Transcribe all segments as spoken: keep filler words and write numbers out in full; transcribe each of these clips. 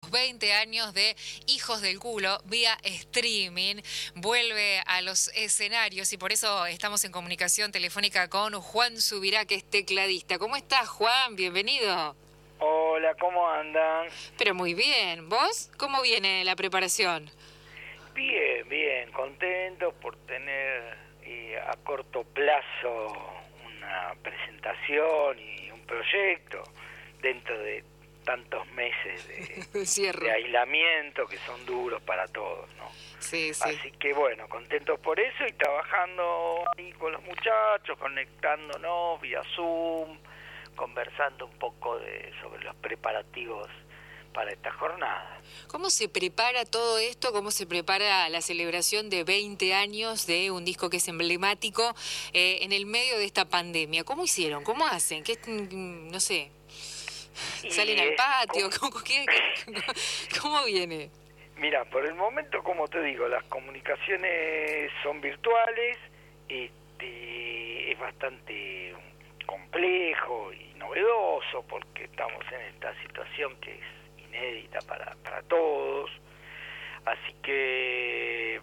veinte años de Hijos del Culo vía streaming, vuelve a los escenarios y por eso estamos en comunicación telefónica con Juan Subirá, que es tecladista. ¿Cómo estás, Juan? Bienvenido. Hola, ¿cómo andan? Pero muy bien. ¿Vos? ¿Cómo viene la preparación? Bien, bien, contentos por tener eh, a corto plazo una presentación y un proyecto dentro de tantos meses de, de aislamiento que son duros para todos, ¿no? Sí, sí. Así que bueno, contentos por eso y trabajando ahí con los muchachos, conectándonos vía Zoom, conversando un poco de, sobre los preparativos para esta jornada. ¿Cómo se prepara todo esto? ¿Cómo se prepara la celebración de veinte años de un disco que es emblemático eh, en el medio de esta pandemia? ¿Cómo hicieron? ¿Cómo hacen? ¿Qué, no sé, salen y al patio? ¿cómo? ¿Cómo, qué, ¿Cómo viene? Mira, por el momento, como te digo, las comunicaciones son virtuales, este, es bastante complejo y novedoso porque estamos en esta situación que es inédita para, para todos, así que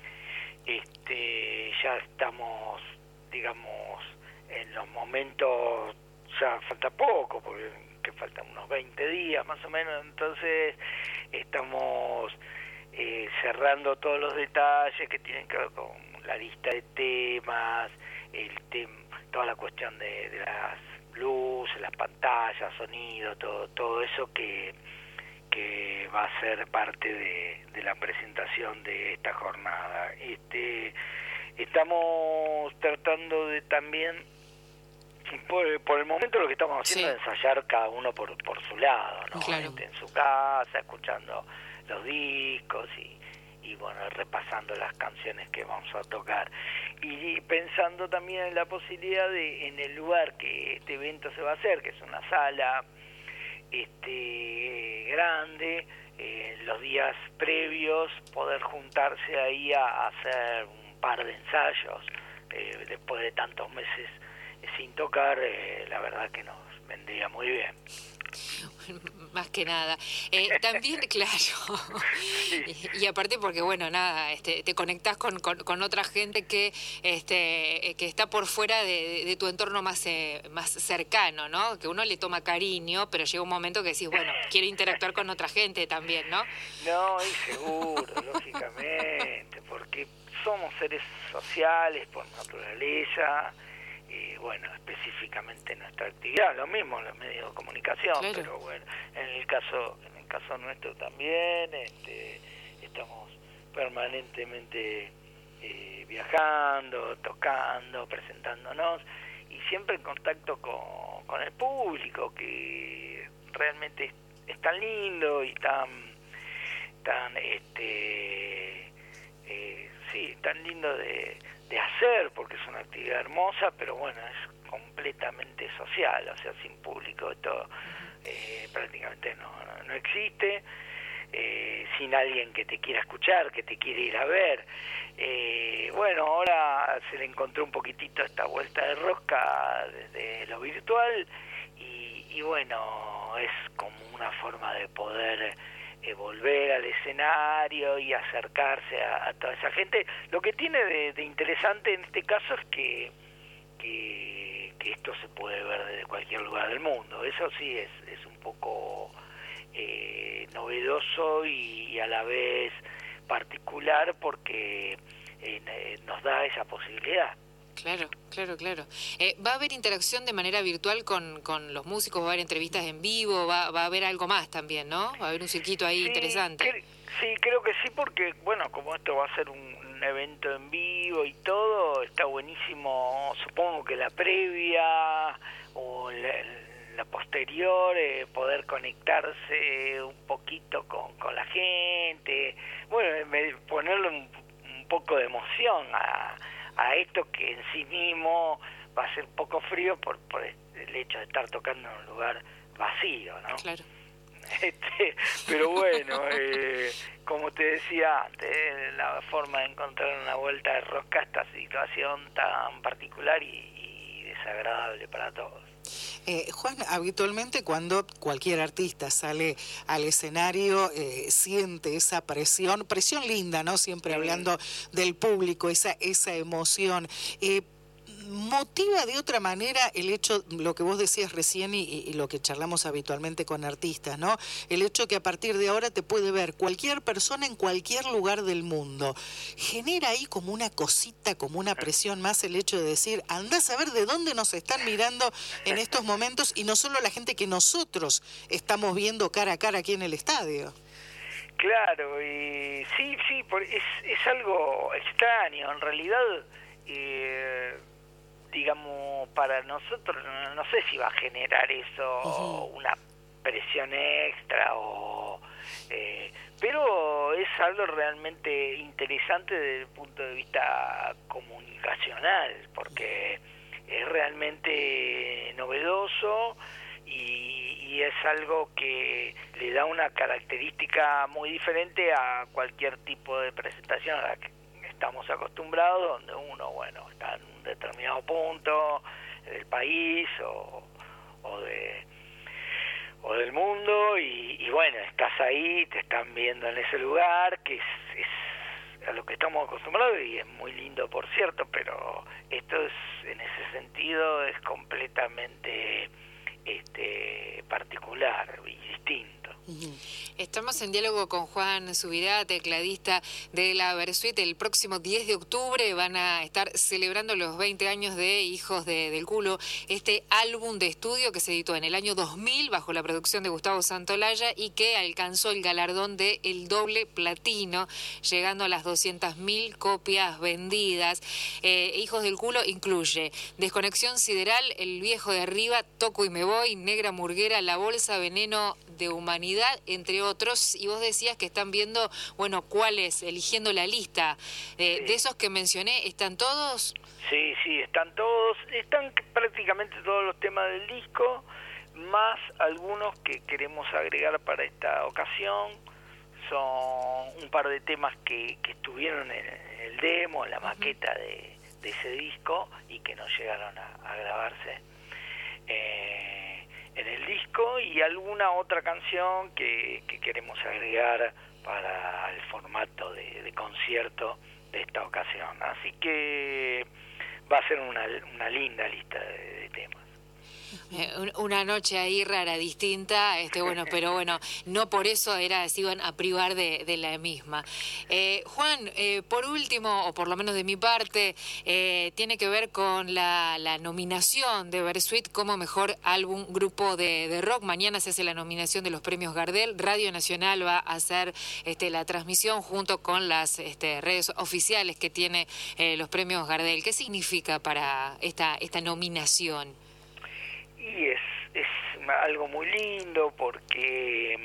este ya estamos, digamos, en los momentos, ya falta poco, porque que faltan unos veinte días más o menos, entonces estamos eh, cerrando todos los detalles que tienen que ver con la lista de temas, el tem toda la cuestión de, de las luces, las pantallas, sonido, todo, todo eso que que va a ser parte de, de la presentación de esta jornada. Este, estamos tratando de también, por, por el momento lo que estamos haciendo sí. es ensayar cada uno por, por su lado, ¿no? Claro. Este, en su casa, escuchando los discos y, y bueno, repasando las canciones que vamos a tocar. Y pensando también en la posibilidad de, en el lugar que este evento se va a hacer, que es una sala este grande, eh, los días previos poder juntarse ahí a, a hacer un par de ensayos eh, después de tantos meses eh, sin tocar, eh, la verdad que nos vendría muy bien. Más que nada. Eh, también, claro. Sí. Y, y aparte porque, bueno, nada, este, te conectás con, con, con otra gente que este que está por fuera de, de tu entorno más, eh, más cercano, ¿no? Que uno le toma cariño, pero llega un momento que decís, bueno, quiero interactuar con otra gente también, ¿no? No, y seguro, lógicamente, porque somos seres sociales por naturaleza. Y bueno, específicamente nuestra actividad, lo mismo en los medios de comunicación, claro. Pero bueno, en el caso en el caso nuestro también, este, estamos permanentemente eh, viajando, tocando, presentándonos y siempre en contacto con, con el público, que realmente es, es tan lindo y tan tan este eh, sí, tan lindo de de hacer, porque es una actividad hermosa, pero bueno, es completamente social, o sea, sin público esto eh, prácticamente no, no, no existe, eh, sin alguien que te quiera escuchar, que te quiera ir a ver. Eh, bueno, ahora se le encontró un poquitito esta vuelta de rosca desde lo virtual y, y bueno, es como una forma de poder Eh, volver al escenario y acercarse a, a toda esa gente. Lo que tiene de, de interesante en este caso es que, que que esto se puede ver desde cualquier lugar del mundo. Eso sí es, es un poco eh, novedoso y, y a la vez particular porque eh, nos da esa posibilidad. Claro, claro, claro. Eh, ¿Va a haber interacción de manera virtual con, con los músicos? ¿Va a haber entrevistas en vivo? ¿Va, va a haber algo más también, no? ¿Va a haber un circuito ahí sí, interesante? Cre- sí, creo que sí, porque, bueno, como esto va a ser un, un evento en vivo y todo, está buenísimo, supongo que la previa o la, la posterior, eh, poder conectarse un poquito con, con la gente, bueno, me, ponerle un, un poco de emoción a... a esto que en sí mismo va a ser poco frío por, por el hecho de estar tocando en un lugar vacío, ¿no? Claro. Este, pero bueno, eh, como te decía antes, la forma de encontrar una vuelta de rosca a esta situación tan particular y, y desagradable para todos. Eh, Juan, habitualmente cuando cualquier artista sale al escenario eh, siente esa presión, presión linda, ¿no? Siempre Sí. hablando del público, esa, esa emoción. Eh, ¿Motiva de otra manera el hecho, lo que vos decías recién y, y lo que charlamos habitualmente con artistas, ¿no? El hecho que a partir de ahora te puede ver cualquier persona en cualquier lugar del mundo. ¿Genera ahí como una cosita, como una presión más el hecho de decir, andás a ver de dónde nos están mirando en estos momentos y no solo la gente que nosotros estamos viendo cara a cara aquí en el estadio? Claro, y sí, sí, por, es, es algo extraño, en realidad... Eh, digamos, para nosotros, no, no sé si va a generar eso uh-huh. una presión extra, o eh, pero es algo realmente interesante desde el punto de vista comunicacional, porque es realmente novedoso y, y es algo que le da una característica muy diferente a cualquier tipo de presentación a la que estamos acostumbrados, donde uno, bueno, está en un determinado punto del país o, o de o del mundo y, y bueno, estás ahí, te están viendo en ese lugar, que es, es a lo que estamos acostumbrados y es muy lindo, por cierto, pero esto es, en ese sentido, es completamente este particular y distinto. Estamos en diálogo con Juan Subirá, tecladista de la Versuit. El próximo diez de octubre van a estar celebrando los veinte años de Hijos de, del Culo, este álbum de estudio que se editó en el año dos mil bajo la producción de Gustavo Santolaya y que alcanzó el galardón de el doble platino, llegando a las doscientas mil copias vendidas. Eh, Hijos del Culo incluye Desconexión Sideral, El Viejo de Arriba, Toco y Me Voy, Negra Murguera, La Bolsa, Veneno de Humanidad, entre otros, y vos decías que están viendo, bueno, cuáles, eligiendo la lista de, sí. de esos que mencioné, ¿están todos? Sí, sí, están todos, están prácticamente todos los temas del disco, más algunos que queremos agregar para esta ocasión, son un par de temas que, que estuvieron en el demo, en la maqueta de, de ese disco, y que no llegaron a, a grabarse eh, en el disco, y alguna otra canción que, que queremos agregar para el formato de, de concierto de esta ocasión. Así que va a ser una, una linda lista de, de temas. Una noche ahí rara, distinta, este bueno, pero bueno, no por eso era se iban a privar de, de la misma. Eh, Juan, eh, por último, o por lo menos de mi parte, eh, tiene que ver con la, la nominación de Versuit como mejor álbum grupo de, de rock. Mañana se hace la nominación de los premios Gardel. Radio Nacional va a hacer este, la transmisión junto con las este, redes oficiales que tiene eh, los premios Gardel. ¿Qué significa para esta, esta nominación? Y es, es algo muy lindo porque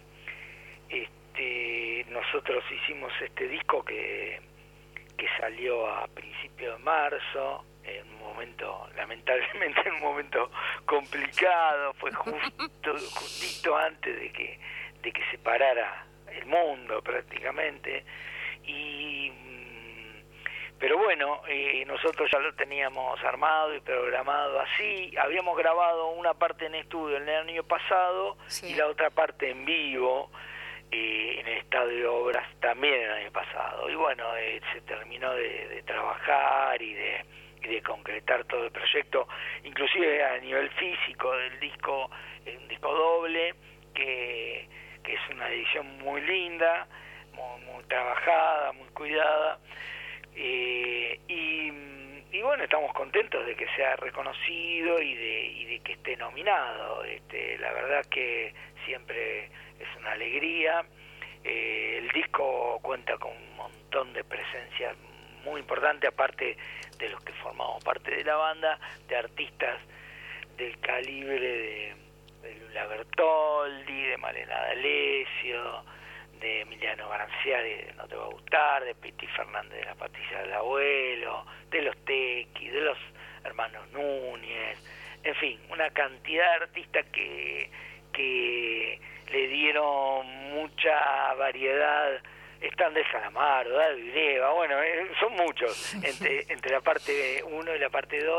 este, nosotros hicimos este disco que, que salió a principios de marzo, en un momento, lamentablemente en un momento complicado, fue justo, justito antes de que, de que se parara el mundo prácticamente, y pero bueno, eh, nosotros ya lo teníamos armado y programado así. Habíamos grabado una parte en estudio el año pasado, sí, y la otra parte en vivo eh, en el Estadio de Obras también el año pasado. Y bueno, eh, se terminó de, de trabajar y de, y de concretar todo el proyecto, inclusive a nivel físico del disco, un disco doble, que, que es una edición muy linda, muy, muy trabajada, muy cuidada. Eh, y, y bueno, estamos contentos de que sea reconocido y de, y de que esté nominado. Este, la verdad que siempre es una alegría. Eh, el disco cuenta con un montón de presencias muy importantes, aparte de los que formamos parte de la banda, de artistas del calibre de, de Lula Bertoldi, de Malena D'Alessio, de Emiliano Garanciari, de No Te Va a Gustar, de Piti Fernández de La Patilla del Abuelo, de los Tequi, de los hermanos Núñez, en fin, una cantidad de artistas que, que le dieron mucha variedad. Están de Salamaro, David Vileva, bueno, eh, son muchos, entre, entre la parte uno y la parte dos,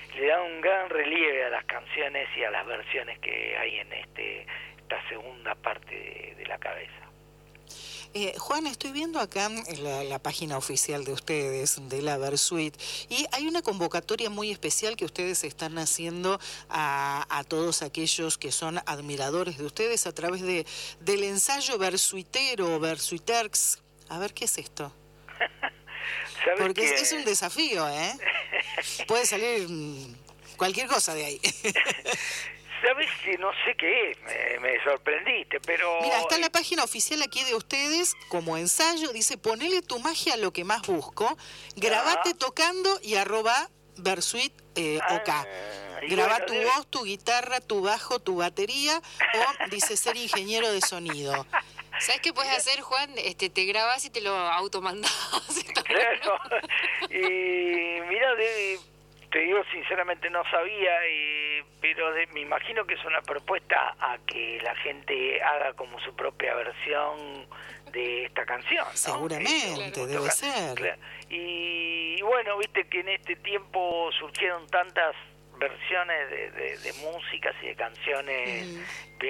le da un gran relieve a las canciones y a las versiones que hay en este esta segunda parte de, de La Cabeza. Eh, Juan, estoy viendo acá la, la página oficial de ustedes, de la Versuit, y hay una convocatoria muy especial que ustedes están haciendo a, a todos aquellos que son admiradores de ustedes a través de del ensayo versuitero, Versuiterx. A ver, ¿qué es esto? Porque que... es, es un desafío, ¿eh? Puede salir cualquier cosa de ahí. ¿Sabes que no sé qué es? Me, me sorprendiste, pero... Mira, está en la página oficial aquí de ustedes, como ensayo, dice, ponele tu magia a lo que más busco, grabate ah. tocando y arroba Versuit eh, ah, OK. Graba bueno, tu debe... voz, tu guitarra, tu bajo, tu batería, o dice ser ingeniero de sonido. ¿Sabes qué puedes hacer, Juan? Este, te grabas y te lo automandás. Claro. Y mira, de... te digo sinceramente no sabía, eh, pero de, me imagino que es una propuesta a que la gente haga como su propia versión de esta canción, ¿no? Seguramente, eh, debe toca, ser. Claro. Y, y bueno, viste que en este tiempo surgieron tantas versiones de, de, de músicas y de canciones mm.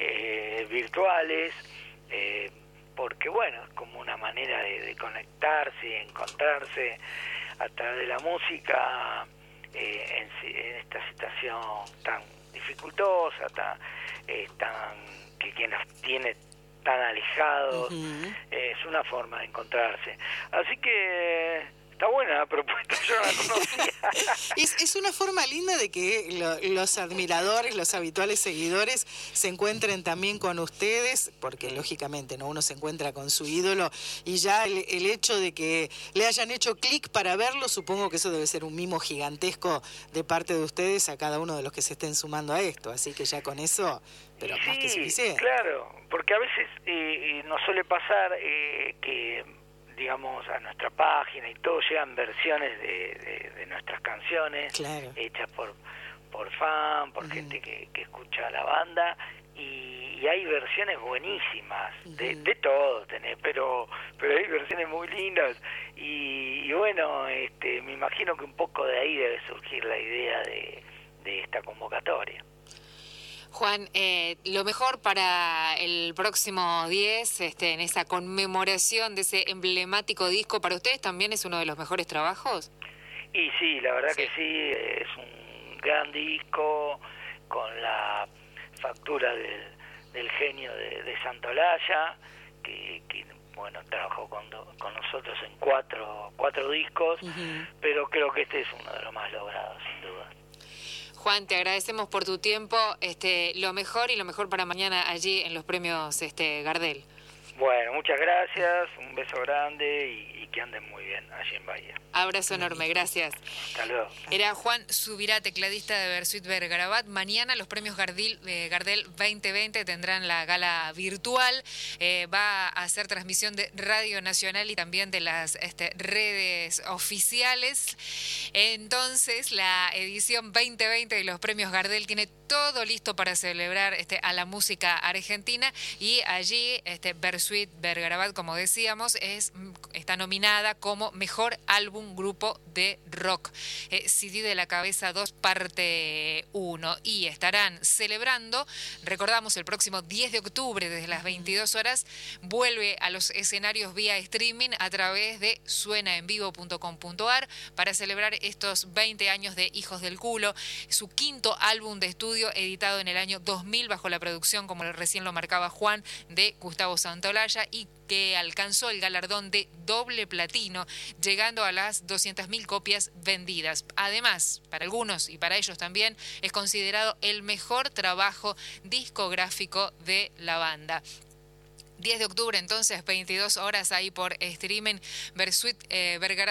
de, virtuales, eh, porque bueno, es como una manera de, de conectarse y encontrarse a través de la música. Eh, en, en esta situación tan dificultosa, tan, eh, tan que quien los tiene tan alejados, uh-huh. eh, es una forma de encontrarse. Así que está buena la propuesta, yo no la conocía. es, es una forma linda de que lo, los admiradores, los habituales seguidores se encuentren también con ustedes, porque lógicamente no uno se encuentra con su ídolo y ya el, el hecho de que le hayan hecho clic para verlo, supongo que eso debe ser un mimo gigantesco de parte de ustedes a cada uno de los que se estén sumando a esto, así que ya con eso, pero sí, más que suficiente. Claro, porque a veces eh, nos suele pasar eh, que digamos, a nuestra página y todo, llegan versiones de, de, de nuestras canciones, claro. hechas por por fan, por uh-huh. gente que, que escucha a la banda, y, y hay versiones buenísimas, uh-huh. de, de todo tenés, pero pero hay versiones muy lindas, y, y bueno, este me imagino que un poco de ahí debe surgir la idea de, de esta convocatoria. Juan, eh, lo mejor para el próximo diez, este, en esa conmemoración de ese emblemático disco, ¿para ustedes también es uno de los mejores trabajos? Y sí, la verdad sí. que sí, es un gran disco, con la factura del, del genio de, de Santolaya, que, que bueno, trabajó con, con nosotros en cuatro, cuatro discos, uh-huh. pero creo que este es uno de los más logrados, sin duda. Juan, te agradecemos por tu tiempo, este, lo mejor y lo mejor para mañana allí en los premios este, Gardel. Bueno, muchas gracias, un beso grande y, y que anden muy bien allí en Bahía. Abrazo enorme, gracias. Hasta luego. Era Juan Subirá, tecladista de Versuit Vergarabat. Mañana los premios Gardel, eh, Gardel veinte veinte tendrán la gala virtual. Eh, va a hacer transmisión de Radio Nacional y también de las este, redes oficiales. Entonces, la edición veinte veinte de los premios Gardel tiene todo listo para celebrar este, a la música argentina, y allí este, Versuit Vergarabat, como decíamos, es, está nominada como Mejor Álbum Grupo de Rock. Eh, C D de La Cabeza dos, parte uno. Y estarán celebrando, recordamos, el próximo diez de octubre, desde las veintidós horas, vuelve a los escenarios vía streaming a través de suena en vivo punto com punto a r para celebrar estos veinte años de Hijos del Culo, su quinto álbum de estudio editado en el año dos mil bajo la producción, como recién lo marcaba Juan, de Gustavo Santolaya, y que alcanzó el galardón de doble platino, llegando a las doscientas mil copias vendidas. Además, para algunos y para ellos también, es considerado el mejor trabajo discográfico de la banda. diez de octubre, entonces, veintidós horas ahí por streaming, Versuit eh, Vergarabat.